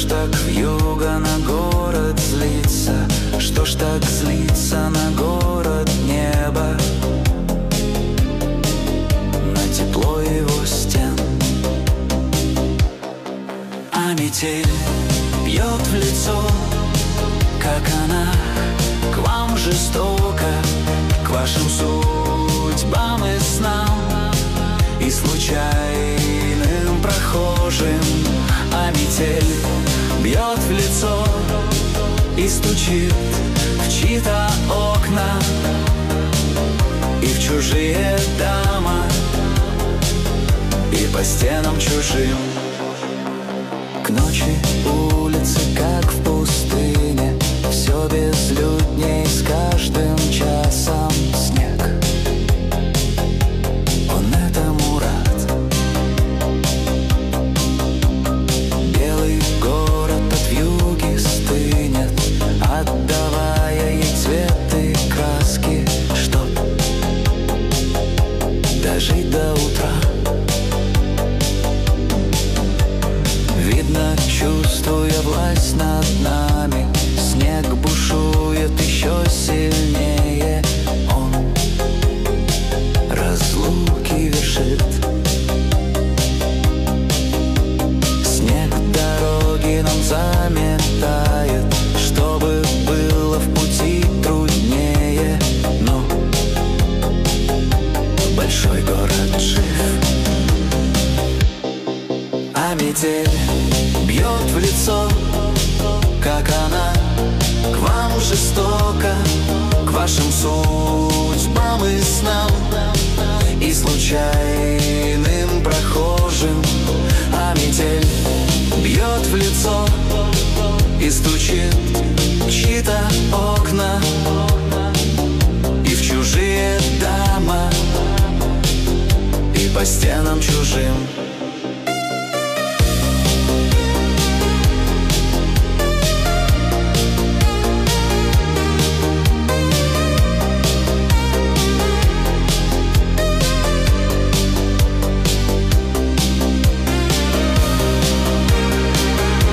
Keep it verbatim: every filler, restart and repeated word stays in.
так вьюга на город злится? Что ж так злится на город небо, на тепло его стен? А метель бьет в лицо, как она к вам жестоко, к вашим судьбам и снам, и случайным прохожим. А метель бьет в лицо и стучит в чьи-то окна, и в чужие дома, и по стенам чужим. К ночи улицы, как в пустыне, все безлюдней с каждым часом. Снег, он этому рад. Белый город от вьюги стынет, отдавая ей цвет и краски, чтоб дожить до утра. Видно, чувствуя власть над нами, снег бушует еще сильнее. Он разлуки вершит. Снег дороги нам заметает, чтобы было в пути труднее. Но большой город жив. А метель бьет в лицо, как она к вам жестоко, к вашим судьбам и снам, и случайным прохожим. А метель бьет в лицо и стучит в чьи-то окна, и в чужие дома, и по стенам чужим.